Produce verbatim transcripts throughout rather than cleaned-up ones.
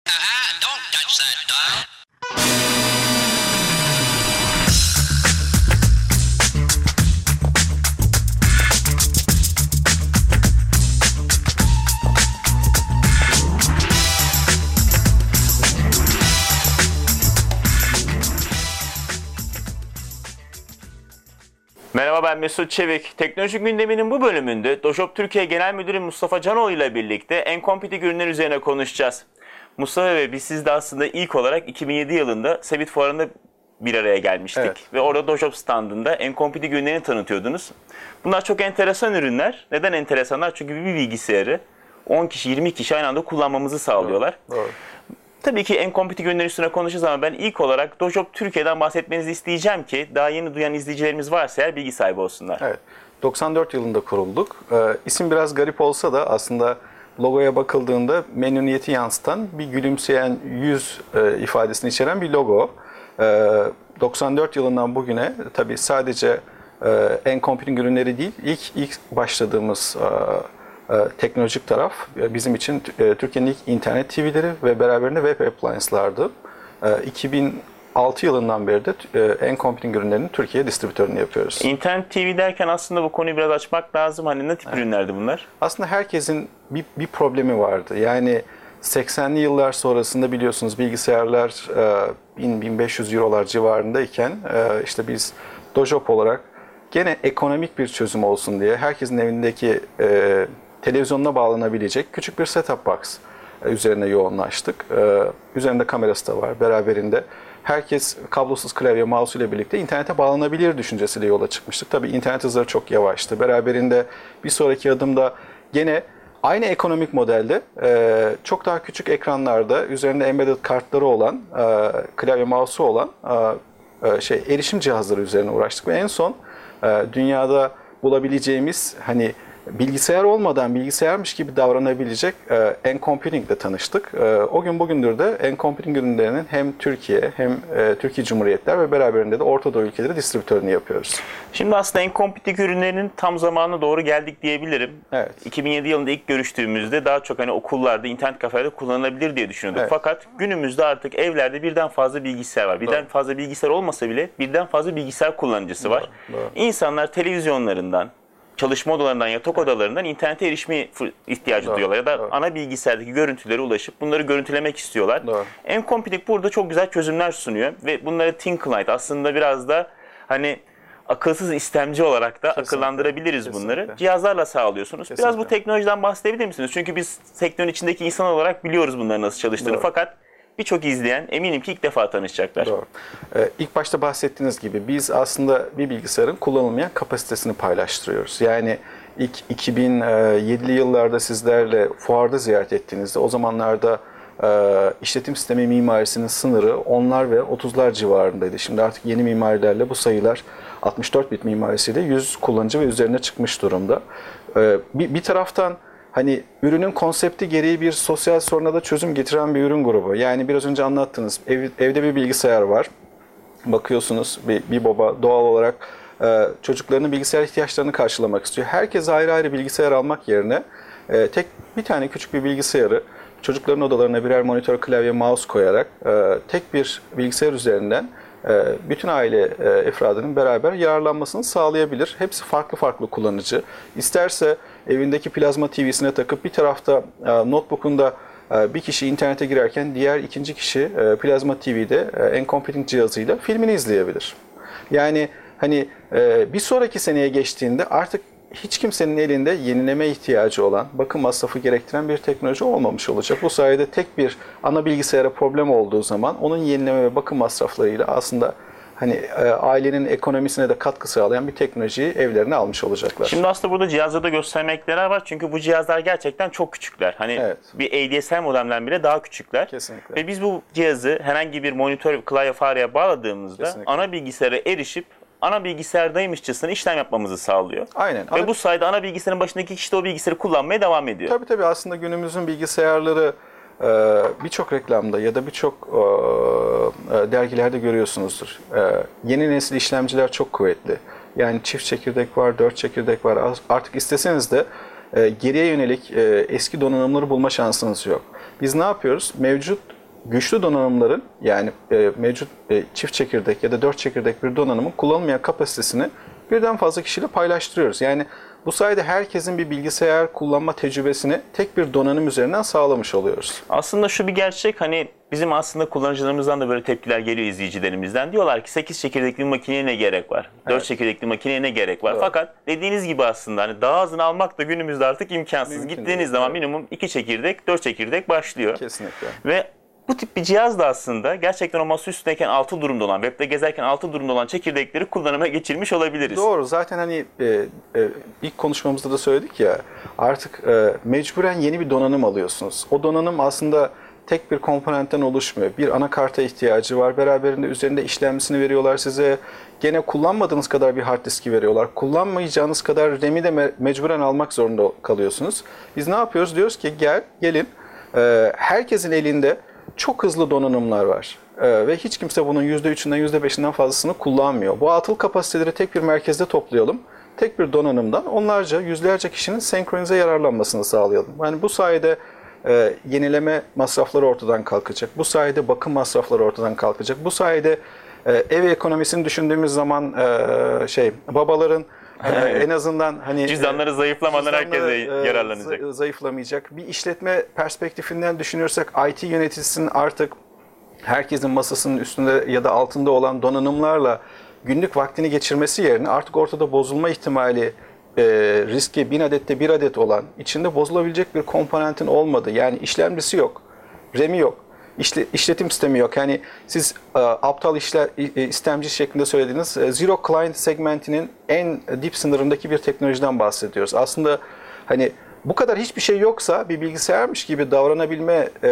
Uh-uh, don't touch that dial. Merhaba, ben Mesut Çevik. Teknoloji gündeminin bu bölümünde Dojob Türkiye Genel Müdürü Mustafa Canoğlu ile birlikte enkompitik ürünler üzerine konuşacağız. Mustafa Bey, biz sizde aslında ilk olarak iki bin yedi yılında Cebit Fuarı'nda bir araya gelmiştik. Evet. Ve orada Dojob standında enkompitik ürünlerini tanıtıyordunuz. Bunlar çok enteresan ürünler. Neden enteresanlar? Çünkü bir bilgisayarı on kişi, yirmi kişi aynı anda kullanmamızı sağlıyorlar. Doğru. Doğru. Tabii ki enkompitik ürünler üstüne konuşacağız ama ben ilk olarak Dojob Türkiye'den bahsetmenizi isteyeceğim ki daha yeni duyan izleyicilerimiz varsa eğer bilgi sahibi olsunlar. Evet. doksan dört yılında kurulduk. Ee, isim biraz garip olsa da aslında logoya bakıldığında memnuniyeti yansıtan bir gülümseyen yüz e, ifadesini içeren bir logo. Ee, doksan dört yılından bugüne tabii sadece e, enkompitik ürünleri değil, ilk ilk başladığımız e, e, teknolojik taraf e, bizim için e, Türkiye'nin ilk internet T V'leri ve beraberinde web appliance'lardı. E, iki bin altı yılından beri de e, enkompitik ürünlerinin Türkiye distribütörünü yapıyoruz. İnternet T V derken aslında bu konuyu biraz açmak lazım. Hani ne tip Evet. ürünlerdi bunlar? Aslında herkesin bir, bir problemi vardı. Yani seksenli yıllar sonrasında biliyorsunuz bilgisayarlar bin bin beş yüz eurolar civarındayken e, işte biz Dojob olarak gene ekonomik bir çözüm olsun diye herkesin evindeki e, televizyonuna bağlanabilecek küçük bir set-top box e, üzerine yoğunlaştık. E, üzerinde kamerası da var beraberinde. Herkes kablosuz klavye, mouse ile birlikte internete bağlanabilir düşüncesiyle yola çıkmıştık. Tabii internet hızları çok yavaştı. Beraberinde bir sonraki adımda gene aynı ekonomik modelde e, çok daha küçük ekranlarda üzerinde embedded kartları olan, e, klavye mouse'u olan e, e, şey erişim cihazları üzerine uğraştık ve en son e, dünyada bulabileceğimiz hani bilgisayar olmadan bilgisayarmış gibi davranabilecek e, enkompiting ile tanıştık. E, o gün bugündür de enkompiting ürünlerinin hem Türkiye hem e, Türkiye Cumhuriyetler ve beraberinde de Orta Doğu ülkeleri distribütörünü yapıyoruz. Şimdi aslında enkompitik ürünlerinin tam zamanına doğru geldik diyebilirim. Evet. iki bin yedi yılında ilk görüştüğümüzde daha çok hani okullarda, internet kafelerde kullanılabilir diye düşünüyorduk. Evet. Fakat günümüzde artık evlerde birden fazla bilgisayar var. Birden Doğru. fazla bilgisayar olmasa bile birden fazla bilgisayar kullanıcısı var. Doğru, doğru. İnsanlar televizyonlarından, çalışma odalarından, yatak odalarından internete erişme ihtiyacı Doğru, duyuyorlar. Ya da doğru. ana bilgisayardaki görüntülere ulaşıp bunları görüntülemek istiyorlar. Doğru. Enkompitik burada çok güzel çözümler sunuyor ve bunları Think Light aslında biraz da hani akılsız istemci olarak da Kesinlikle, akıllandırabiliriz bunları. kesinlikle. Cihazlarla sağlıyorsunuz. Biraz Kesinlikle. bu teknolojiden bahsedebilir misiniz? Çünkü biz sektörün içindeki insan olarak biliyoruz bunların nasıl çalıştığını. Doğru. Fakat birçok izleyen eminim ki ilk defa tanışacaklar. Doğru. Ee, ilk başta bahsettiğiniz gibi biz aslında bir bilgisayarın kullanılmayan kapasitesini paylaştırıyoruz. Yani ilk iki bin yedili yıllarda sizlerle fuarda ziyaret ettiğinizde o zamanlarda e, işletim sistemi mimarisinin sınırı onlar ve otuzlar civarındaydı. Şimdi artık yeni mimarilerle bu sayılar altmış dört bit mimarisiyle yüz kullanıcı ve üzerine çıkmış durumda. Ee, bir, bir taraftan hani ürünün konsepti gereği bir sosyal soruna da çözüm getiren bir ürün grubu. Yani biraz önce anlattınız. Ev, evde bir bilgisayar var. Bakıyorsunuz bir, bir baba doğal olarak e, çocuklarının bilgisayar ihtiyaçlarını karşılamak istiyor. Herkes ayrı ayrı bilgisayar almak yerine e, tek bir tane küçük bir bilgisayarı çocukların odalarına birer monitör, klavye, mouse koyarak e, tek bir bilgisayar üzerinden e, bütün aile e, efradının beraber yararlanmasını sağlayabilir. Hepsi farklı farklı kullanıcı. İsterse evindeki plazma T V'sine takıp bir tarafta e, notebook'unda e, bir kişi internete girerken diğer ikinci kişi e, plazma T V'de e, enkompiting cihazıyla filmini izleyebilir. Yani hani e, bir sonraki seneye geçtiğinde artık hiç kimsenin elinde yenileme ihtiyacı olan, bakım masrafı gerektiren bir teknoloji olmamış olacak. Bu sayede tek bir ana bilgisayara problem olduğu zaman onun yenileme ve bakım masraflarıyla aslında hani e, ailenin ekonomisine de katkı sağlayan bir teknolojiyi evlerine almış olacaklar. Şimdi aslında burada cihazda göstermekleri var çünkü bu cihazlar gerçekten çok küçükler. Hani Evet. bir A D S L modemden bile daha küçükler. Kesinlikle. Ve biz bu cihazı herhangi bir monitör, klavye, fareye bağladığımızda Kesinlikle. ana bilgisayara erişip ana bilgisayardaymışçasına işlem yapmamızı sağlıyor. Aynen. Ve Ana- bu sayede ana bilgisayarın başındaki kişi de o bilgisayarı kullanmaya devam ediyor. Tabii tabii aslında günümüzün bilgisayarları e, birçok reklamda ya da birçok e, e, dergilerde görüyorsunuzdur. E, yeni nesil işlemciler çok kuvvetli. Yani çift çekirdek var, dört çekirdek var. Artık isteseniz de e, geriye yönelik e, eski donanımları bulma şansınız yok. Biz ne yapıyoruz? Mevcut güçlü donanımların yani e, mevcut e, çift çekirdek ya da dört çekirdek bir donanımın kullanılmayan kapasitesini birden fazla kişiyle paylaştırıyoruz. Yani bu sayede herkesin bir bilgisayar kullanma tecrübesini tek bir donanım üzerinden sağlamış oluyoruz. Aslında şu bir gerçek, hani bizim aslında kullanıcılarımızdan da böyle tepkiler geliyor, izleyicilerimizden. Diyorlar ki sekiz çekirdekli makineye ne gerek var? dört Evet. çekirdekli makineye ne gerek var? Evet. Fakat dediğiniz gibi aslında hani daha azını almak da günümüzde artık imkansız. Mümkün Gittiğiniz değil, zaman evet. minimum iki çekirdek, dört çekirdek başlıyor. Kesinlikle. Ve bu tip bir cihaz da aslında gerçekten o masa üstündeyken altı durumda olan, webde gezerken altı durumda olan çekirdekleri kullanıma geçirmiş olabiliriz. Doğru. Zaten hani e, e, ilk konuşmamızda da söyledik ya, artık e, mecburen yeni bir donanım alıyorsunuz. O donanım aslında tek bir komponentten oluşmuyor. Bir anakarta ihtiyacı var. Beraberinde üzerinde işlemcisini veriyorlar size. Gene kullanmadığınız kadar bir hard diski veriyorlar. Kullanmayacağınız kadar RAM'i de me- mecburen almak zorunda kalıyorsunuz. Biz ne yapıyoruz? Diyoruz ki gel, gelin. E, herkesin elinde çok hızlı donanımlar var. Ee, ve hiç kimse bunun yüzde üçünden yüzde beşinden fazlasını kullanmıyor. Bu atıl kapasiteleri tek bir merkezde toplayalım. Tek bir donanımdan onlarca, yüzlerce kişinin senkronize yararlanmasını sağlayalım. Yani bu sayede e, yenileme masrafları ortadan kalkacak. Bu sayede bakım masrafları ortadan kalkacak. Bu sayede e, ev ekonomisini düşündüğümüz zaman e, şey babaların e, en azından hani Cüzdanları zayıflamadan herkes cüzdanları, e, yararlanacak. za- zayıflamayacak. Bir işletme perspektifinden düşünürsek I T yöneticisinin artık herkesin masasının üstünde ya da altında olan donanımlarla günlük vaktini geçirmesi yerine artık ortada bozulma ihtimali e, riski bin adette bir adet olan, içinde bozulabilecek bir komponentin olmadığı, yani işlemcisi yok, RAM'i yok, işle, işletim sistemi yok. Yani siz e, aptal işler e, istemci şeklinde söylediğiniz e, Zero Client segmentinin en dip sınırındaki bir teknolojiden bahsediyoruz. Aslında hani bu kadar hiçbir şey yoksa bir bilgisayarmış gibi davranabilme e,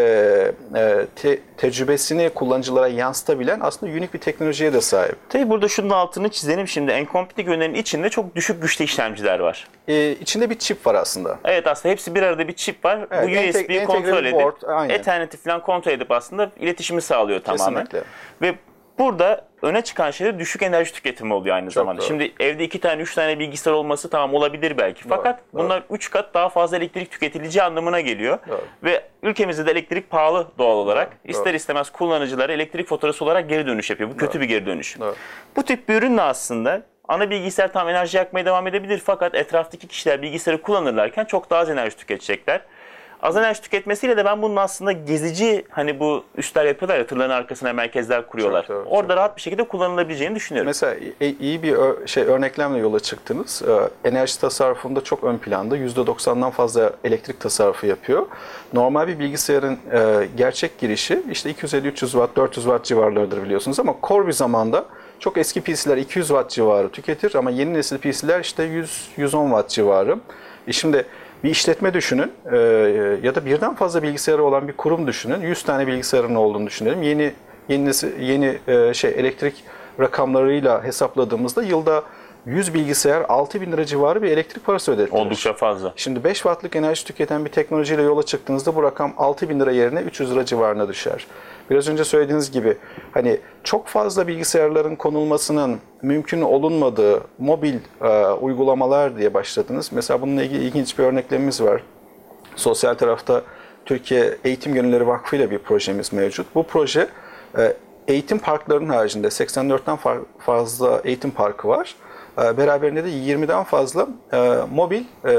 e, te, tecrübesini kullanıcılara yansıtabilen aslında unik bir teknolojiye de sahip. Tabii burada şunun altını çizelim şimdi. Enkompitik ürünlerin içinde çok düşük güçlü işlemciler var. E, içinde bir çip var aslında. Evet, aslında hepsi bir arada bir çip var. Evet, Bu U S ente- B'yi kontrol entegre bir edip, board, aynen. Ethernet falan kontrol edip aslında iletişimi sağlıyor tamamen. Kesinlikle. Ve burada öne çıkan şey de düşük enerji tüketimi oluyor aynı zamanda. doğru. Şimdi evde iki tane, üç tane bilgisayar olması tamam olabilir belki. Fakat doğru. bunlar üç kat daha fazla elektrik tüketileceği anlamına geliyor. Doğru. Ve ülkemizde de elektrik pahalı doğal olarak. Doğru. İster istemez kullanıcılara elektrik faturası olarak geri dönüş yapıyor. Bu kötü bir geri dönüş. Doğru. Bu tip bir ürünle aslında ana bilgisayar tam enerji yakmaya devam edebilir, fakat etraftaki kişiler bilgisayarı kullanırlarken çok daha az enerji tüketecekler. Az enerji tüketmesiyle de ben bunun aslında gezici, hani bu üstler yapıyorlar ya, tırların arkasına merkezler kuruyorlar. Çok doğru, Orada çok rahat bir şekilde kullanılabileceğini düşünüyorum. Mesela i- iyi bir ö- şey örneklemle yola çıktınız. Ee, enerji tasarrufunda çok ön planda. yüzde doksandan fazla elektrik tasarrufu yapıyor. Normal bir bilgisayarın e, gerçek girişi işte iki yüz elli üç yüz watt, dört yüz watt civarlarıdır biliyorsunuz, ama core bir zamanda çok eski P C'ler iki yüz watt civarı tüketir ama yeni nesil P C'ler işte yüz yüz on watt civarı. E şimdi bir işletme düşünün e, ya da birden fazla bilgisayarı olan bir kurum düşünün. yüz tane bilgisayarın olduğunu düşünelim. Yeni yeni nesil- yeni e, şey elektrik rakamlarıyla hesapladığımızda yılda yüz bilgisayar altı bin lira civarı bir elektrik parası ödetilir. Oldukça fazla. Şimdi beş wattlık enerji tüketen bir teknolojiyle yola çıktığınızda bu rakam altı bin lira yerine üç yüz lira civarına düşer. Biraz önce söylediğiniz gibi hani çok fazla bilgisayarların konulmasının mümkün olunmadığı mobil e, uygulamalar diye başladınız. Mesela bununla ilgili ilginç bir örneklemimiz var. Sosyal tarafta Türkiye Eğitim Gönülleri Vakfı ile bir projemiz mevcut. Bu proje e, eğitim parklarının haricinde seksen dörtten fazla eğitim parkı var. E, beraberinde de yirmiden fazla e, mobil e,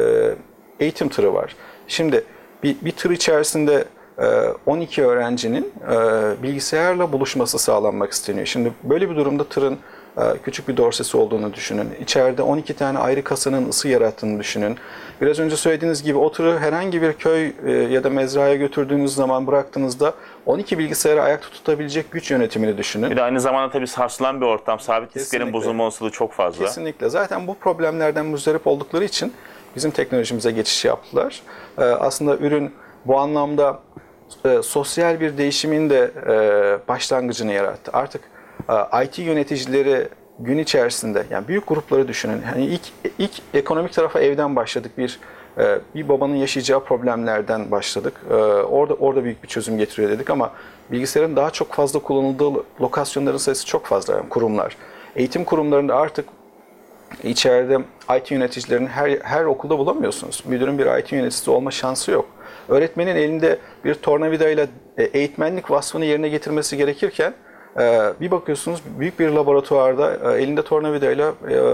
eğitim tırı var. Şimdi bir, bir tır içerisinde on iki öğrencinin bilgisayarla buluşması sağlanmak isteniyor. Şimdi böyle bir durumda tırın küçük bir dorsesi olduğunu düşünün. İçeride on iki tane ayrı kasanın ısı yarattığını düşünün. Biraz önce söylediğiniz gibi o tırı herhangi bir köy ya da mezraya götürdüğünüz zaman bıraktığınızda on iki bilgisayarı ayakta tutabilecek güç yönetimini düşünün. Bir de aynı zamanda tabii sarsılan bir ortam, sabit disklerin Kesinlikle. bozulma olasılığı çok fazla. Kesinlikle. Zaten bu problemlerden muzdarip oldukları için bizim teknolojimize geçiş yaptılar. Aslında ürün bu anlamda e, sosyal bir değişimin de e, başlangıcını yarattı. Artık e, I T yöneticileri gün içerisinde, yani büyük grupları düşünün. Hani ilk ilk ekonomik tarafa evden başladık. Bir e, bir babanın yaşayacağı problemlerden başladık. E, orada orada büyük bir çözüm getiriyor dedik ama bilgisayarın daha çok fazla kullanıldığı lokasyonların sayısı çok fazla, yani kurumlar. Eğitim kurumlarında artık İçeride I T yöneticilerini her, her okulda bulamıyorsunuz. Müdürün bir I T yöneticisi olma şansı yok. Öğretmenin elinde bir tornavidayla eğitmenlik vasfını yerine getirmesi gerekirken bir bakıyorsunuz büyük bir laboratuvarda elinde tornavidayla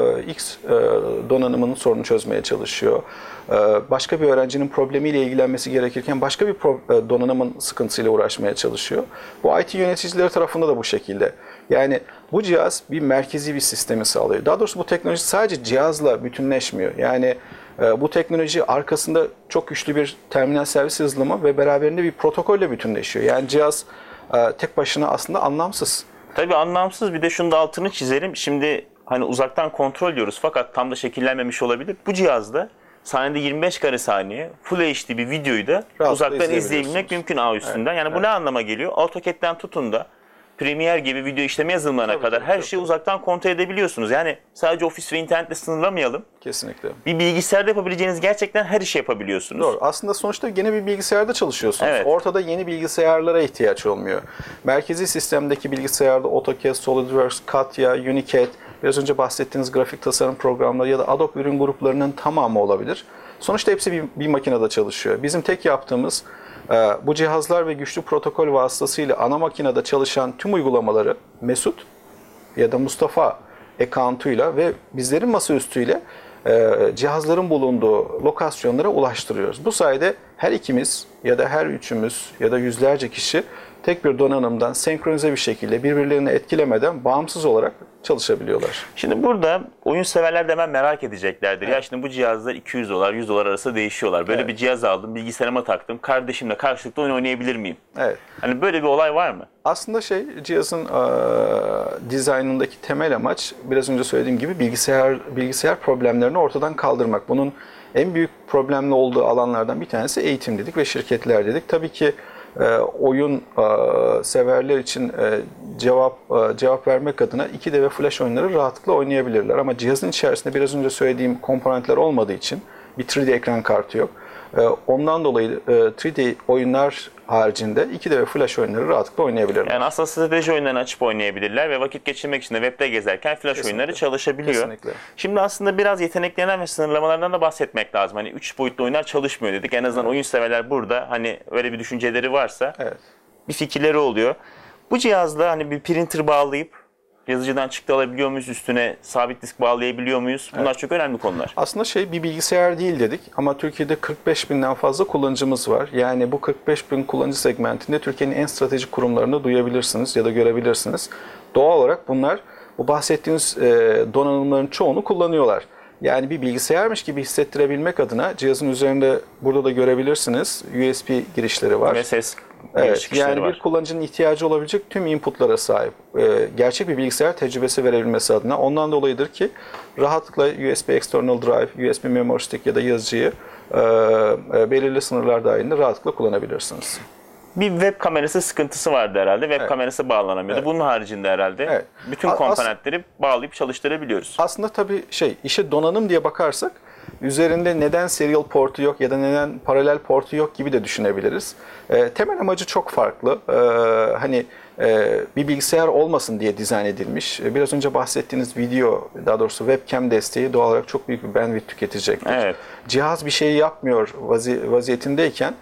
X donanımının sorunu çözmeye çalışıyor. Başka bir öğrencinin problemiyle ilgilenmesi gerekirken başka bir donanımın sıkıntısıyla uğraşmaya çalışıyor. Bu I T yöneticileri tarafında da bu şekilde. Yani bu cihaz bir merkezi bir sistemi sağlıyor. Daha doğrusu bu teknoloji sadece cihazla bütünleşmiyor. Yani bu teknoloji arkasında çok güçlü bir terminal servis yazılımı ve beraberinde bir protokolle bütünleşiyor. Yani cihaz tek başına aslında anlamsız. Tabii anlamsız. Bir de şunu da altını çizelim. Şimdi hani uzaktan kontrol diyoruz fakat tam da şekillenmemiş olabilir. Bu cihazda saniyede yirmi beş kare saniye Full H D bir videoyu da rahatlıkla uzaktan izleyebilmek mümkün ağ üstünden. Evet, yani bu evet. ne anlama geliyor? AutoCAD'den tutun da Premiere gibi video işleme yazılımlarına tabii, kadar tabii, her tabii, şeyi tabii. uzaktan kontrol edebiliyorsunuz. Yani sadece ofis ve internetle sınırlamayalım. Kesinlikle. Bir bilgisayarda yapabileceğiniz gerçekten her işi yapabiliyorsunuz. Doğru. Aslında sonuçta yine bir bilgisayarda çalışıyorsunuz. Evet. Ortada yeni bilgisayarlara ihtiyaç olmuyor. Merkezi sistemdeki bilgisayarda AutoCAD, SolidWorks, Katya, Unicad, biraz önce bahsettiğiniz grafik tasarım programları ya da Adobe ürün gruplarının tamamı olabilir. Sonuçta hepsi bir, bir makinede çalışıyor. Bizim tek yaptığımız bu cihazlar ve güçlü protokol vasıtasıyla ana makinede çalışan tüm uygulamaları Mesut ya da Mustafa account'uyla ve bizlerin masaüstüyle cihazların bulunduğu lokasyonlara ulaştırıyoruz. Bu sayede her ikimiz ya da her üçümüz ya da yüzlerce kişi tek bir donanımdan senkronize bir şekilde birbirlerini etkilemeden bağımsız olarak çalışabiliyorlar. Şimdi burada oyun severler de hemen merak edeceklerdir. Evet. Ya şimdi bu cihazlar iki yüz dolar, yüz dolar arası değişiyorlar. Böyle evet. bir cihaz aldım, bilgisayarıma taktım. Kardeşimle karşılıklı oyun oynayabilir miyim? Evet. Hani böyle bir olay var mı? Aslında şey cihazın e, dizaynındaki temel amaç biraz önce söylediğim gibi bilgisayar bilgisayar problemlerini ortadan kaldırmak. Bunun en büyük problemli olduğu alanlardan bir tanesi eğitim dedik ve şirketler dedik. Tabii ki e, oyun e, severler için e, cevap e, cevap vermek adına iki D ve flash oyunları rahatlıkla oynayabilirler. Ama cihazın içerisinde biraz önce söylediğim komponentler olmadığı için bir üç D ekran kartı yok. Ondan dolayı üç D oyunlar haricinde iki D ve flash oyunları rahatlıkla oynayabilirler. Yani aslında strateji oyunlarını açıp oynayabilirler ve vakit geçirmek için de webde gezerken flash Kesinlikle. oyunları çalışabiliyor. Kesinlikle. Şimdi aslında biraz yeteneklerinden ve sınırlamalarından da bahsetmek lazım. Hani üç boyutlu oyunlar çalışmıyor dedik. En azından evet. oyun severler burada hani öyle bir düşünceleri varsa evet. bir fikirleri oluyor. Bu cihazda hani bir printer bağlayıp yazıcıdan çıktı alabiliyor muyuz? Üstüne sabit disk bağlayabiliyor muyuz? Bunlar evet. çok önemli konular. Aslında şey bir bilgisayar değil dedik ama Türkiye'de kırk beş binden fazla kullanıcımız var. Yani bu kırk beş bin kullanıcı segmentinde Türkiye'nin en stratejik kurumlarını duyabilirsiniz ya da görebilirsiniz. Doğal olarak bunlar bu bahsettiğiniz e, donanımların çoğunu kullanıyorlar. Yani bir bilgisayarmış gibi hissettirebilmek adına cihazın üzerinde burada da görebilirsiniz U S B girişleri var. Ve ses Evet, yani var. Bir kullanıcının ihtiyacı olabilecek tüm inputlara sahip. Ee, gerçek bir bilgisayar tecrübesi verebilmesi adına. Ondan dolayıdır ki rahatlıkla U S B External Drive, U S B Memory Stick ya da yazıcıyı e, e, belirli sınırlar dahilinde rahatlıkla kullanabilirsiniz. Bir web kamerası sıkıntısı vardı herhalde. Web evet. kamerası bağlanamıyordu. Evet. Bunun haricinde herhalde evet. bütün komponentleri As bağlayıp çalıştırabiliyoruz. Aslında tabii şey, işe donanım diye bakarsak üzerinde neden serial portu yok ya da neden paralel portu yok gibi de düşünebiliriz. E, temel amacı çok farklı. E, hani e, bir bilgisayar olmasın diye dizayn edilmiş. E, biraz önce bahsettiğiniz video, daha doğrusu webcam desteği doğal olarak çok büyük bir bandwidth tüketecektir. Evet. Cihaz bir şeyi yapmıyor vazi vaziyetindeyken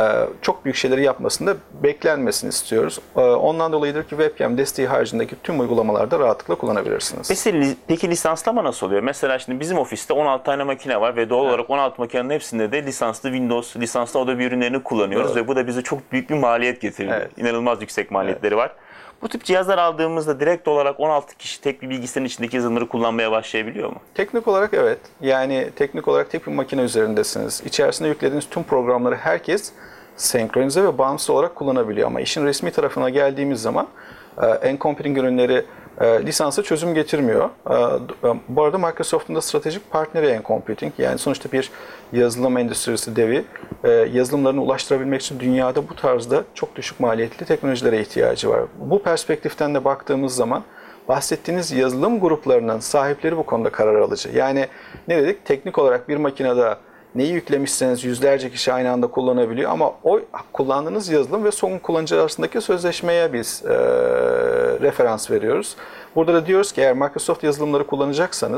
çok büyük şeyleri yapmasında beklenmesini istiyoruz. Ondan dolayıdır ki webcam desteği haricindeki tüm uygulamalarda rahatlıkla kullanabilirsiniz. Peki, peki lisanslama nasıl oluyor? Mesela şimdi bizim ofiste on altı tane makine var ve doğal evet. olarak on altı makinenin hepsinde de lisanslı Windows, lisanslı Adobe ürünlerini kullanıyoruz. Doğru. Ve bu da bize çok büyük bir maliyet getiriyor. Evet. İnanılmaz yüksek maliyetleri evet. var. Bu tip cihazlar aldığımızda direkt olarak on altı kişi tek bir bilgisayarın içindeki yazılımları kullanmaya başlayabiliyor mu? Teknik olarak evet. Yani teknik olarak tek bir makine üzerindesiniz. İçerisinde yüklediğiniz tüm programları herkes senkronize ve bağımsız olarak kullanabiliyor. Ama işin resmi tarafına geldiğimiz zaman N-Computing ürünleri lisansa çözüm getirmiyor. Bu arada Microsoft'un da stratejik partneri N-Computing. Yani sonuçta bir yazılım endüstrisi devi. Yazılımlarını ulaştırabilmek için dünyada bu tarzda çok düşük maliyetli teknolojilere ihtiyacı var. Bu perspektiften de baktığımız zaman bahsettiğiniz yazılım gruplarının sahipleri bu konuda karar alıcı. Yani ne dedik? Teknik olarak bir makinede neyi yüklemişseniz yüzlerce kişi aynı anda kullanabiliyor ama o kullandığınız yazılım ve son kullanıcı arasındaki sözleşmeye biz e, referans veriyoruz. Burada da diyoruz ki eğer Microsoft yazılımları kullanacaksanız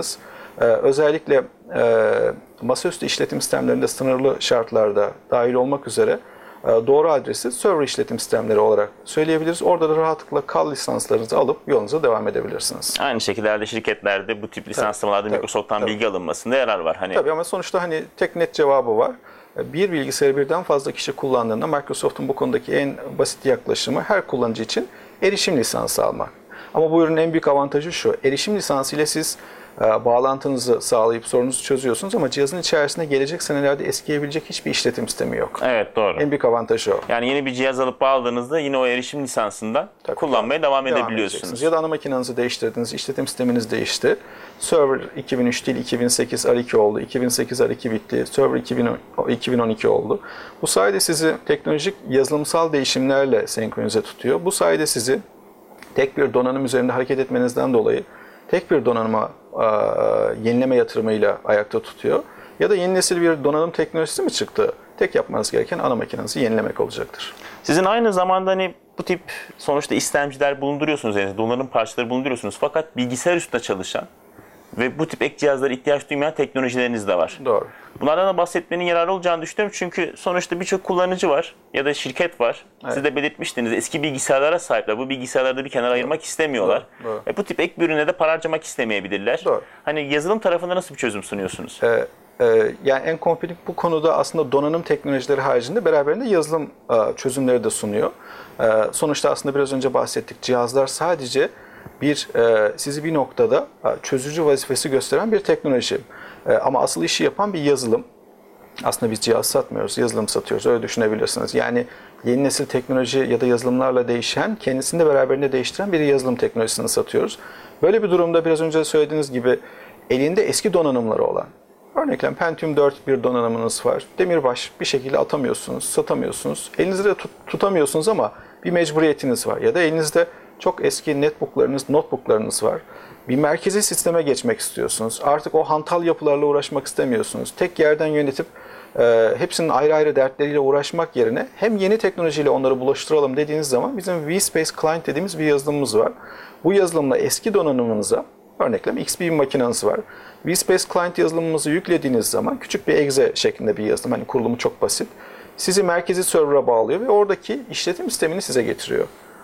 Ee, özellikle e, masaüstü işletim sistemlerinde sınırlı şartlarda dahil olmak üzere e, doğru adresi server işletim sistemleri olarak söyleyebiliriz. Orada da rahatlıkla kal lisanslarınızı alıp yolunuza devam edebilirsiniz. Aynı şekilde şirketlerde bu tip lisanslamalarda Tabii, Microsoft'tan tabii. bilgi alınmasında yarar var. Hani Tabii ama sonuçta hani tek net cevabı var. Bir bilgisayarı birden fazla kişi kullandığında Microsoft'un bu konudaki en basit yaklaşımı her kullanıcı için erişim lisansı almak. Ama bu ürünün en büyük avantajı şu: erişim lisansı ile siz e, bağlantınızı sağlayıp sorununuzu çözüyorsunuz ama cihazın içerisinde gelecek senelerde eskiyebilecek hiçbir işletim sistemi yok. evet, doğru. En büyük avantajı o. Yani yeni bir cihaz alıp bağladığınızda yine o erişim lisansından Tabii, kullanmaya devam, devam edebiliyorsunuz. edeceksiniz. Ya da ana makinenizi değiştirdiniz, işletim sisteminiz değişti. Server iki bin üç değil iki bin sekiz R iki oldu, iki bin sekiz R iki bitti, Server iki bin on iki oldu. Bu sayede sizi teknolojik yazılımsal değişimlerle senkronize tutuyor. Bu sayede sizi tek bir donanım üzerinde hareket etmenizden dolayı tek bir donanıma e, yenileme yatırımıyla ayakta tutuyor. Ya da yeni nesil bir donanım teknolojisi mi çıktı? Tek yapmanız gereken ana makinenizi yenilemek olacaktır. Sizin aynı zamanda hani bu tip sonuçta istemciler bulunduruyorsunuz, yani donanım parçaları bulunduruyorsunuz, fakat bilgisayar üstünde çalışan ve bu tip ek cihazlara ihtiyaç duymayan teknolojileriniz de var. Doğru. Bunlardan da bahsetmenin yararlı olacağını düşünüyorum çünkü sonuçta birçok kullanıcı var ya da şirket var. Evet. Siz de belirtmiştiniz, eski bilgisayarlara sahipler. Bu bilgisayarları da bir kenara ayırmak istemiyorlar. Doğru, doğru. Ve bu tip ek bir ürüne de para harcamak istemeyebilirler. Doğru. Hani yazılım tarafında nasıl bir çözüm sunuyorsunuz? Ee, e, yani N-Config bu konuda aslında donanım teknolojileri haricinde beraberinde yazılım e, çözümleri de sunuyor. E, sonuçta aslında biraz önce bahsettik. Cihazlar sadece bir e, sizi bir noktada e, çözücü vazifesi gösteren bir teknoloji. E, ama asıl işi yapan bir yazılım. Aslında biz cihaz satmıyoruz, yazılım satıyoruz. Öyle düşünebilirsiniz. Yani yeni nesil teknoloji ya da yazılımlarla değişen, kendisini de beraberinde değiştiren bir yazılım teknolojisini satıyoruz. Böyle bir durumda biraz önce söylediğiniz gibi elinde eski donanımları olan, örneğin Pentium dört bir donanımınız var. Demirbaş bir şekilde atamıyorsunuz, satamıyorsunuz. Elinizde de tut, tutamıyorsunuz ama bir mecburiyetiniz var. Ya da elinizde çok eski netbooklarınız, notebooklarınız var. Bir merkezi sisteme geçmek istiyorsunuz. Artık o hantal yapılarla uğraşmak istemiyorsunuz. Tek yerden yönetip e, hepsinin ayrı ayrı dertleriyle uğraşmak yerine hem yeni teknolojiyle onları bulaştıralım dediğiniz zaman bizim vSpace Client dediğimiz bir yazılımımız var. Bu yazılımla eski donanımınıza, örneğin X P bir makineniz var. vSpace Client yazılımımızı yüklediğiniz zaman küçük bir exe şeklinde bir yazılım. Hani kurulumu çok basit. Sizi merkezi server'a bağlıyor ve oradaki işletim sistemini size getiriyor.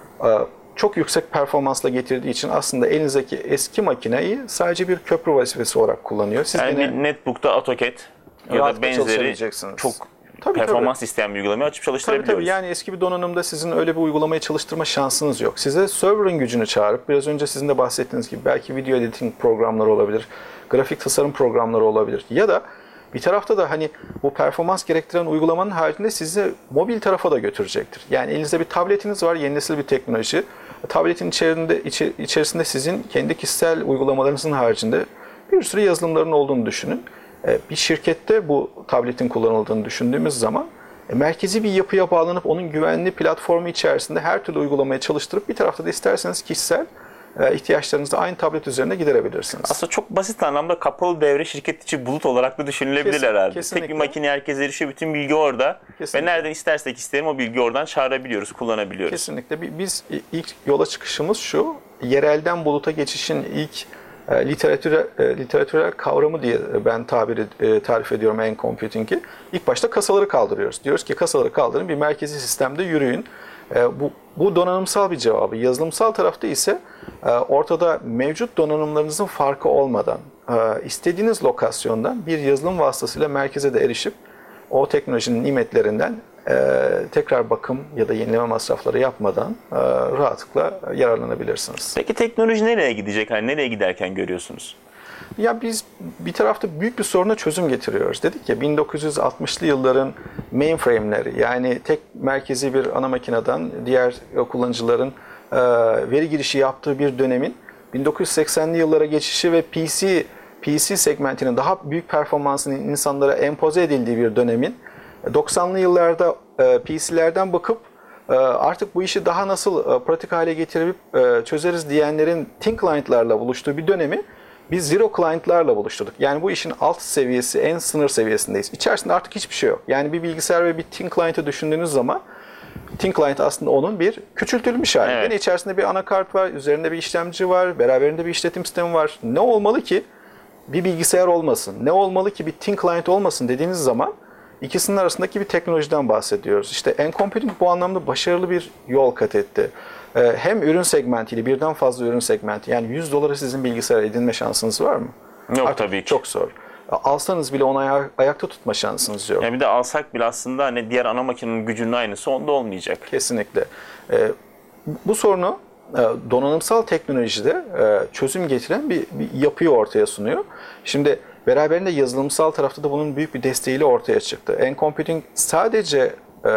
Çok yüksek performansla getirdiği için aslında elinizdeki eski makineyi sadece bir köprü vazifesi olarak kullanıyor. Siz Yani yine bir netbook'ta AutoCAD ya da rahatlıkla benzeri çalışabileceksiniz. çok Tabii, performans tabii. isteyen bir uygulamayı açıp Tabii çalıştırabiliyoruz. tabii, yani eski bir donanımda sizin öyle bir uygulamayı çalıştırma şansınız yok. Size server'ın gücünü çağırıp biraz önce sizin de bahsettiğiniz gibi belki video editing programları olabilir, grafik tasarım programları olabilir ya da bir tarafta da hani bu performans gerektiren uygulamanın haricinde sizi mobil tarafa da götürecektir. Yani elinizde bir tabletiniz var, yeni nesil bir teknoloji. Tabletin içerisinde, içerisinde sizin kendi kişisel uygulamalarınızın haricinde bir sürü yazılımların olduğunu düşünün. Bir şirkette bu tabletin kullanıldığını düşündüğümüz zaman merkezi bir yapıya bağlanıp onun güvenli platformu içerisinde her türlü uygulamaya çalıştırıp bir tarafta da isterseniz kişisel ihtiyaçlarınızı aynı tablet üzerinde giderebilirsiniz. Aslında çok basit anlamda kapalı devre şirket içi bulut olarak da düşünülebilir Kesin, herhalde. kesinlikle. Tek bir makineye herkes erişiyor, bütün bilgi orada. Kesinlikle. Ve nereden istersek isterim o bilgiyi oradan çağırabiliyoruz, kullanabiliyoruz. Kesinlikle. Biz ilk yola çıkışımız şu, yerelden buluta geçişin ilk e, literatüre, e, literatürel kavramı diye ben tabir e, tarif ediyorum N-Computing'i. İlk başta kasaları kaldırıyoruz. Diyoruz ki kasaları kaldırın, bir merkezi sistemde yürüyün. E, bu, bu donanımsal bir cevabı. Yazılımsal tarafta ise e, ortada mevcut donanımlarınızın farkı olmadan e, istediğiniz lokasyondan bir yazılım vasıtasıyla merkeze de erişip o teknolojinin nimetlerinden e, tekrar bakım ya da yenileme masrafları yapmadan e, rahatlıkla yararlanabilirsiniz. Peki teknoloji nereye gidecek? Hani nereye giderken görüyorsunuz? Ya biz bir tarafta büyük bir soruna çözüm getiriyoruz. Dedik ya bin dokuz yüz altmışlı yılların mainframe'leri, yani tek merkezi bir ana makineden diğer kullanıcıların e, veri girişi yaptığı bir dönemin bin dokuz yüz seksenli yıllara geçişi ve P C P C segmentinin daha büyük performansının insanlara empoze edildiği bir dönemin doksanlı yıllarda e, P C'lerden bakıp e, artık bu işi daha nasıl e, pratik hale getirip e, çözeriz diyenlerin thin client'larla buluştuğu bir dönemi biz zero client'larla buluşturduk. Yani bu işin alt seviyesi, en sınır seviyesindeyiz. İçerisinde artık hiçbir şey yok. Yani bir bilgisayar ve bir thin client'ı düşündüğünüz zaman thin client aslında onun bir küçültülmüş hali. Evet. Yani içerisinde bir anakart var, üzerinde bir işlemci var, beraberinde bir işletim sistemi var. Ne olmalı ki bir bilgisayar olmasın. Ne olmalı ki bir thin client olmasın dediğiniz zaman ikisinin arasındaki bir teknolojiden bahsediyoruz. İşte N-Computing bu anlamda başarılı bir yol kat etti. Hem ürün segmentiyle birden fazla ürün segmenti, yani yüz dolara sizin bilgisayar edinme şansınız var mı? Yok Artık tabii ki. çok zor. Alsanız bile onu aya- ayakta tutma şansınız yok. Yani bir de alsak bile aslında hani diğer ana makinenin gücünün aynısı onda olmayacak. Kesinlikle. Ee, bu sorunu e, donanımsal teknolojide e, çözüm getiren bir, bir yapıyı ortaya sunuyor. Şimdi beraberinde yazılımsal tarafta da bunun büyük bir desteğiyle ortaya çıktı. N-Computing sadece e,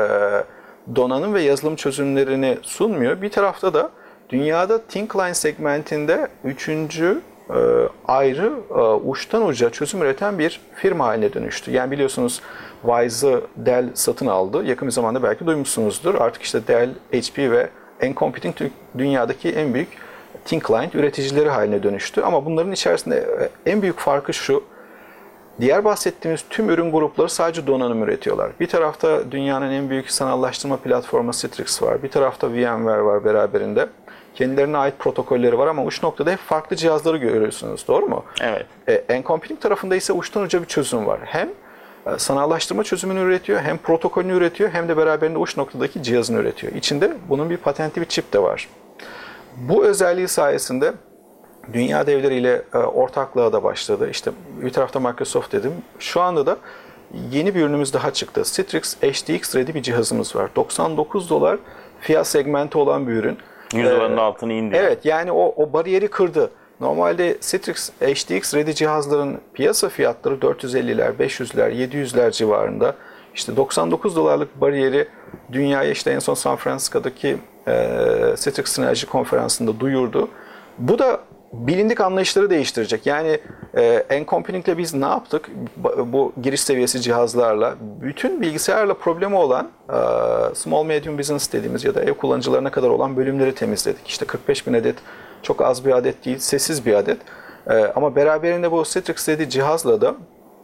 donanım ve yazılım çözümlerini sunmuyor. Bir tarafta da dünyada thin client segmentinde üçüncü e, ayrı e, uçtan uca çözüm üreten bir firma haline dönüştü. Yani biliyorsunuz Wise'ı Dell satın aldı. Yakın bir zamanda belki duymuşsunuzdur. Artık işte Dell, H P ve N-Computing dünyadaki en büyük thin client üreticileri haline dönüştü. Ama bunların içerisinde en büyük farkı şu: diğer bahsettiğimiz tüm ürün grupları sadece donanım üretiyorlar. Bir tarafta dünyanın en büyük sanallaştırma platformu Citrix var. Bir tarafta VMware var beraberinde. Kendilerine ait protokolleri var ama uç noktada hep farklı cihazları görüyorsunuz. Doğru mu? Evet. E, N-Computing tarafında ise uçtan uca bir çözüm var. Hem sanallaştırma çözümünü üretiyor, hem protokolünü üretiyor, hem de beraberinde uç noktadaki cihazını üretiyor. İçinde bunun bir patentli bir çip de var. Bu özelliği sayesinde dünya devleriyle ortaklığa da başladı. İşte bir tarafta Microsoft dedim. Şu anda da yeni bir ürünümüz daha çıktı. Citrix H D X Ready bir cihazımız var. doksan dokuz dolar fiyat segmenti olan bir ürün. yüz doların ee, altını indi. Evet, yani o, o bariyeri kırdı. Normalde Citrix H D X Ready cihazların piyasa fiyatları dört yüz elliler, beş yüzler, yedi yüzler civarında. İşte doksan dokuz dolarlık bariyeri dünyaya işte en son San Francisco'daki e, Citrix Synergy konferansında duyurdu. Bu da bilindik anlayışları değiştirecek. Yani e, N-Computing'le biz ne yaptık? Bu giriş seviyesi cihazlarla bütün bilgisayarla problemi olan e, small medium business dediğimiz ya da ev kullanıcılarına kadar olan bölümleri temizledik. İşte kırk beş bin adet çok az bir adet değil, sessiz bir adet. E, ama beraberinde bu Citrix dediği cihazla da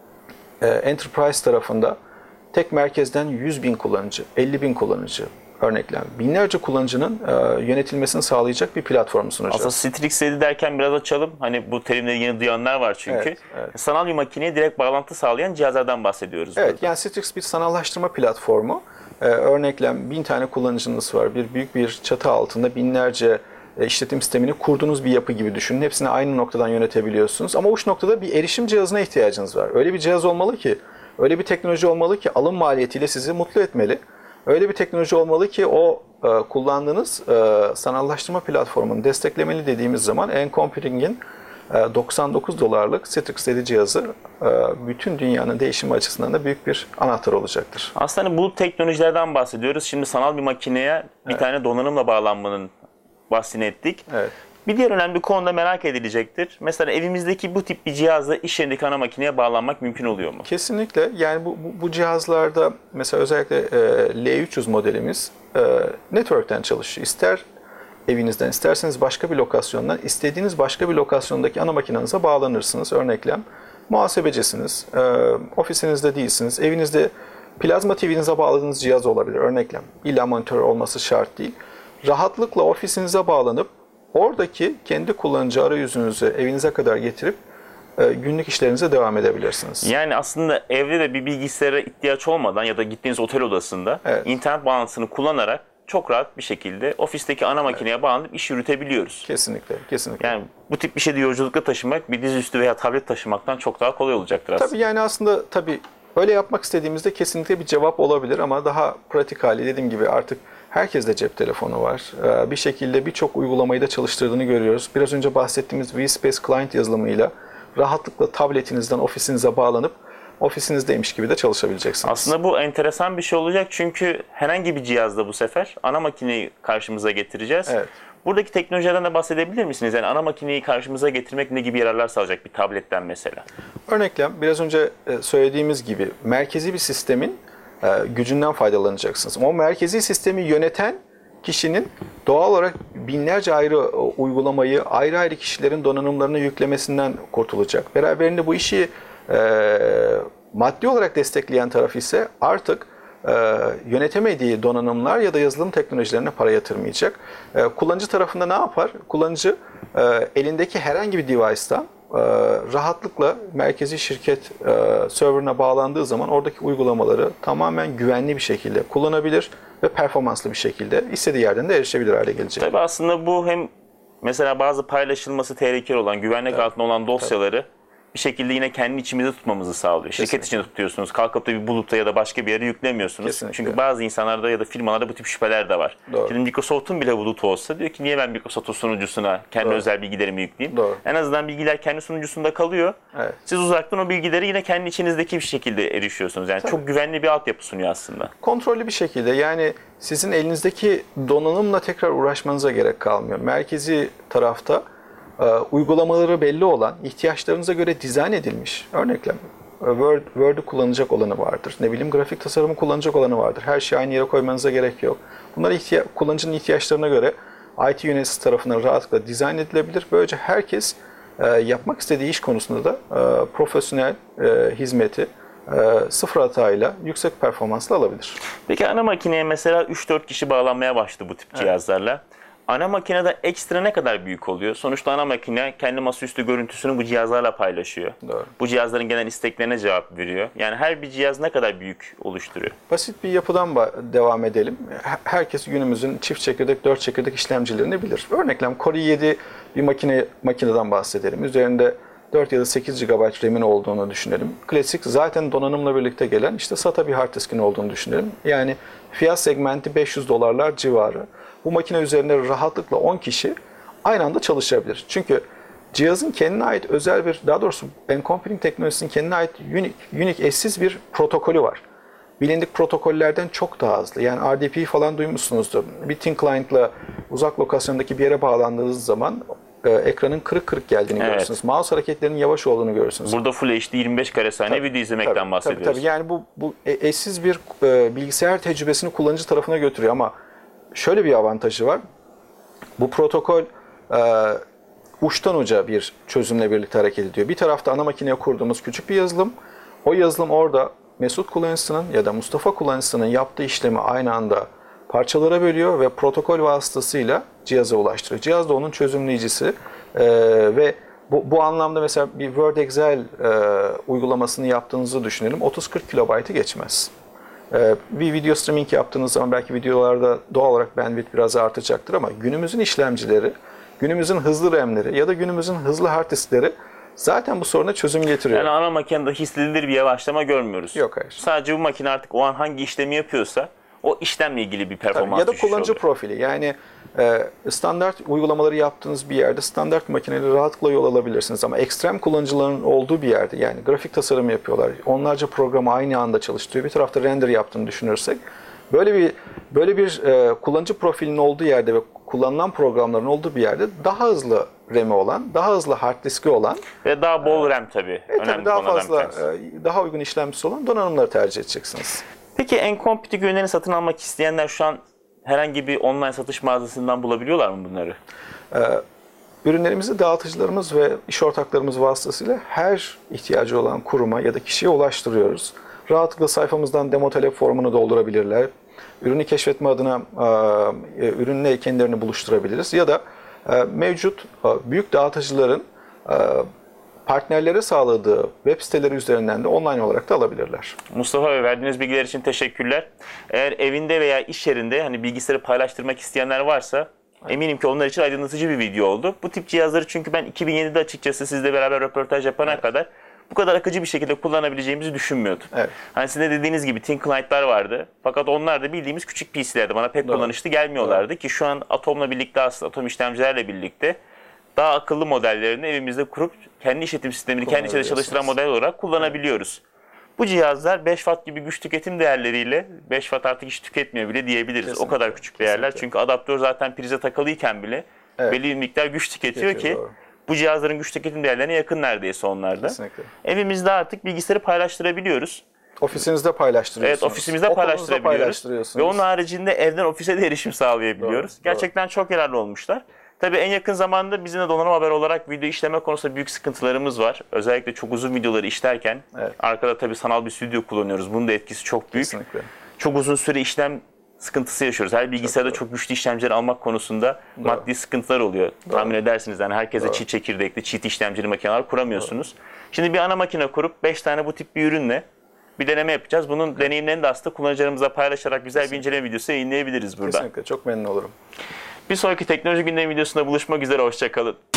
e, Enterprise tarafında tek merkezden yüz bin kullanıcı, elli bin kullanıcı, örneklem, binlerce kullanıcının e, yönetilmesini sağlayacak bir platform sunacağız. Aslında Citrix Ready derken biraz açalım. Hani bu terimleri yeni duyanlar var çünkü. Evet, evet. Sanal bir makineye direkt bağlantı sağlayan cihazlardan bahsediyoruz. Evet, burada. yani Citrix bir sanallaştırma platformu. E, örneklem, bin tane kullanıcınız var. Bir büyük bir çatı altında binlerce e, işletim sistemini kurduğunuz bir yapı gibi düşünün. Hepsini aynı noktadan yönetebiliyorsunuz. Ama uç noktada bir erişim cihazına ihtiyacınız var. Öyle bir cihaz olmalı ki, öyle bir teknoloji olmalı ki alım maliyetiyle sizi mutlu etmeli. Öyle bir teknoloji olmalı ki o e, kullandığınız e, sanallaştırma platformunu desteklemeli dediğimiz zaman N-Computing'in e, doksan dokuz dolarlık Citrix Ready cihazı e, bütün dünyanın değişimi açısından da büyük bir anahtar olacaktır. Aslında hani bu teknolojilerden bahsediyoruz. Şimdi sanal bir makineye bir Evet. tane donanımla bağlanmanın bahsini ettik. Evet. Bir diğer önemli konu da merak edilecektir. Mesela evimizdeki bu tip bir cihazla iş yerindeki ana makineye bağlanmak mümkün oluyor mu? Kesinlikle. Yani bu, bu, bu cihazlarda mesela özellikle e, L üç yüz modelimiz e, network'ten çalışıyor. İster evinizden, isterseniz başka bir lokasyondan, istediğiniz başka bir lokasyondaki ana makinenize bağlanırsınız. Örneklem, muhasebecisiniz, e, ofisinizde değilsiniz, evinizde plazma T V'nize bağladığınız cihaz olabilir. Örneklem, illa monitör olması şart değil. Rahatlıkla ofisinize bağlanıp oradaki kendi kullanıcı arayüzünüzü evinize kadar getirip e, günlük işlerinize devam edebilirsiniz. Yani aslında evde de bir bilgisayara ihtiyaç olmadan ya da gittiğiniz otel odasında Evet. internet bağlantısını kullanarak çok rahat bir şekilde ofisteki ana makineye bağlanıp iş yürütebiliyoruz. Kesinlikle, kesinlikle. Yani bu tip bir şeyde yolculukta taşımak bir dizüstü veya tablet taşımaktan çok daha kolay olacaktır aslında. Tabii yani aslında tabii öyle yapmak istediğimizde kesinlikle bir cevap olabilir ama daha pratik hali dediğim gibi artık herkeste cep telefonu var. Ee, bir şekilde birçok uygulamayı da çalıştırdığını görüyoruz. Biraz önce bahsettiğimiz vSpace Client yazılımıyla rahatlıkla tabletinizden ofisinize bağlanıp ofisinizdeymiş gibi de çalışabileceksiniz. Aslında bu enteresan bir şey olacak çünkü herhangi bir cihazda bu sefer ana makineyi karşımıza getireceğiz. Evet. Buradaki teknolojilerden de bahsedebilir misiniz? Yani ana makineyi karşımıza getirmek ne gibi yararlar sağlayacak bir tabletten mesela? Örneklem biraz önce söylediğimiz gibi merkezi bir sistemin gücünden faydalanacaksınız. O merkezi sistemi yöneten kişinin doğal olarak binlerce ayrı uygulamayı ayrı ayrı kişilerin donanımlarına yüklemesinden kurtulacak. Beraberinde bu işi e, maddi olarak destekleyen taraf ise artık e, yönetemediği donanımlar ya da yazılım teknolojilerine para yatırmayacak. E, kullanıcı tarafında ne yapar? Kullanıcı e, elindeki herhangi bir device'tan rahatlıkla merkezi şirket e, serverına bağlandığı zaman oradaki uygulamaları tamamen güvenli bir şekilde kullanabilir ve performanslı bir şekilde istediği yerden de erişebilir hale gelecek. Tabii aslında bu hem mesela bazı paylaşılması tehlikeli olan, güvenlik evet. altında olan dosyaları Tabii. bir şekilde yine kendi içimizde tutmamızı sağlıyor. Kesinlikle. Şirket içinde tutuyorsunuz. Kalkıp da bir buluta ya da başka bir yere yüklemiyorsunuz. Kesinlikle. Çünkü bazı insanlarda ya da firmalarda bu tip şüpheler de var. Doğru. Şimdi Microsoft'un bile bulutu olsa diyor ki niye ben Microsoft'un sunucusuna kendi Doğru. özel bilgilerimi yükleyeyim? Doğru. En azından bilgiler kendi sunucusunda kalıyor. Evet. Siz uzaktan o bilgileri yine kendi içinizdeki bir şekilde erişiyorsunuz. Yani Tabii. çok güvenli bir altyapı sunuyor aslında. Kontrollü bir şekilde yani sizin elinizdeki donanımla tekrar uğraşmanıza gerek kalmıyor. Merkezi tarafta uygulamaları belli olan, ihtiyaçlarınıza göre dizayn edilmiş, örneklem, Word, Word'ü kullanacak olanı vardır. Ne bileyim grafik tasarımı kullanacak olanı vardır. Her şeyi aynı yere koymanıza gerek yok. Bunlar ihtiya- kullanıcının ihtiyaçlarına göre I T yöneticisi tarafından rahatlıkla dizayn edilebilir. Böylece herkes e, yapmak istediği iş konusunda da e, profesyonel e, hizmeti e, sıfır hatayla yüksek performansla alabilir. Peki ana makineye mesela üç dört kişi bağlanmaya başladı bu tip evet. cihazlarla. Ana makinede ekstra ne kadar büyük oluyor? Sonuçta ana makine kendi masaüstü görüntüsünü bu cihazlarla paylaşıyor. Doğru. Bu cihazların genel isteklerine cevap veriyor. Yani her bir cihaz ne kadar büyük oluşturuyor? Basit bir yapıdan devam edelim. Herkes günümüzün çift çekirdek, dört çekirdek işlemcilerini bilir. Örneklem Core i yedi bir makine makineden bahsedelim. Üzerinde dört ya da sekiz gigabayt RAM'in olduğunu düşünelim. Klasik zaten donanımla birlikte gelen işte SATA bir hard diskin olduğunu düşünelim. Yani fiyat segmenti beş yüz dolarlar civarı. Bu makine üzerinde rahatlıkla on kişi aynı anda çalışabilir. Çünkü cihazın kendine ait özel bir, daha doğrusu N-Computing teknolojisinin kendine ait unique, unique eşsiz bir protokolü var. Bilindik protokollerden çok daha hızlı. Yani R D P falan duymuşsunuzdur. Bir thin client'la uzak lokasyondaki bir yere bağlandığınız zaman e, ekranın kırık kırık geldiğini evet. görürsünüz. Mouse hareketlerinin yavaş olduğunu görürsünüz. Burada Full H D yirmi beş kare saniye video izlemekten tabii, bahsediyoruz. Tabii, tabii. Yani bu, bu eşsiz bir e, bilgisayar tecrübesini kullanıcı tarafına götürüyor ama şöyle bir avantajı var. Bu protokol e, uçtan uca bir çözümle birlikte hareket ediyor. Bir tarafta ana makineye kurduğumuz küçük bir yazılım. O yazılım orada Mesut kullanıcısının ya da Mustafa kullanıcısının yaptığı işlemi aynı anda parçalara bölüyor ve protokol vasıtasıyla cihaza ulaştırıyor. Cihaz da onun çözümleyicisi e, ve bu, bu anlamda mesela bir Word Excel e, uygulamasını yaptığınızı düşünelim. otuz kırk kilobaytı geçmez. Bir video streaming yaptığınız zaman belki videolarda doğal olarak bandwidth biraz artacaktır ama günümüzün işlemcileri, günümüzün hızlı RAM'leri ya da günümüzün hızlı hard diskleri zaten bu soruna çözüm getiriyor. Yani ana makinede hissedilir bir yavaşlama görmüyoruz. Yok hayır. Sadece bu makine artık o an hangi işlemi yapıyorsa o işlemle ilgili bir performans Tabii, ya da kullanıcı oluyor. profili. Yani e, standart uygulamaları yaptığınız bir yerde standart makineleri rahatlıkla yol alabilirsiniz ama ekstrem kullanıcıların olduğu bir yerde yani grafik tasarım yapıyorlar. Onlarca programı aynı anda çalıştırıyor. Bir tarafta render yaptığını düşünürsek böyle bir böyle bir e, kullanıcı profilinin olduğu yerde ve kullanılan programların olduğu bir yerde daha hızlı RAM'i olan, daha hızlı hard diski olan ve daha bol RAM tabii. E, tabii daha fazla e, daha uygun işlemcisi olan donanımları tercih edeceksiniz. Peki N-Computing ürünlerini satın almak isteyenler şu an herhangi bir online satış mağazasından bulabiliyorlar mı bunları? Ee, ürünlerimizi dağıtıcılarımız ve iş ortaklarımız vasıtasıyla her ihtiyacı olan kuruma ya da kişiye ulaştırıyoruz. Rahatlıkla sayfamızdan demo talep formunu doldurabilirler. Ürünü keşfetme adına e, ürünle kendilerini buluşturabiliriz. Ya da e, mevcut e, büyük dağıtıcıların e, partnerlere sağladığı web siteleri üzerinden de online olarak da alabilirler. Mustafa Bey, verdiğiniz bilgiler için teşekkürler. Eğer evinde veya iş yerinde hani bilgisayarı paylaştırmak isteyenler varsa eminim ki onlar için aydınlatıcı bir video oldu. Bu tip cihazları çünkü ben iki bin yedide açıkçası sizle beraber röportaj yapana evet. kadar bu kadar akıcı bir şekilde kullanabileceğimizi düşünmüyordum. Evet. Hani sizin de dediğiniz gibi thin client'lar vardı. Fakat onlar da bildiğimiz küçük P C'lerdi. Bana pek Doğru. kullanışlı gelmiyorlardı Doğru. ki şu an Atom'la birlikte aslında Atom işlemcilerle birlikte daha akıllı modellerini evimizde kurup kendi işletim sistemini kendi içinde çalıştıran model olarak kullanabiliyoruz. Evet. Bu cihazlar beş watt gibi güç tüketim değerleriyle beş watt artık hiç tüketmiyor bile diyebiliriz. Kesinlikle. O kadar küçük değerler. Kesinlikle. Çünkü adaptör zaten prize takılıyken bile evet. belli bir miktar güç tüketiyor Geçiyor, ki doğru. bu cihazların güç tüketim değerlerine yakın neredeyse onlarda. Kesinlikle. Evimizde artık bilgisayarı paylaştırabiliyoruz. Ofisinizde paylaştırıyorsunuz. Evet, ofisimizde paylaştırabiliyoruz. Ve onun haricinde evden ofise de erişim sağlayabiliyoruz. Doğru, Gerçekten doğru. çok yararlı olmuşlar. Tabii en yakın zamanda bizim de donanım haber olarak video işleme konusunda büyük sıkıntılarımız var. Özellikle çok uzun videoları işlerken evet. arkada tabii sanal bir stüdyo kullanıyoruz. Bunun da etkisi çok büyük. Kesinlikle. Çok uzun süre işlem sıkıntısı yaşıyoruz. Her bilgisayarda çok, çok güçlü işlemciler almak konusunda Doğru. maddi sıkıntılar oluyor. Doğru. Tahmin edersiniz yani herkese Doğru. çift çekirdekli, çift işlemcili makineler kuramıyorsunuz. Doğru. Şimdi bir ana makine kurup beş tane bu tip bir ürünle bir deneme yapacağız. Bunun deneyimlerini de aslında kullanıcılarımızla paylaşarak güzel Kesinlikle. bir inceleme videosu yayınlayabiliriz burada. Kesinlikle çok memnun olurum. Bir sonraki teknoloji gündemi videosunda buluşmak üzere. Hoşça kalın.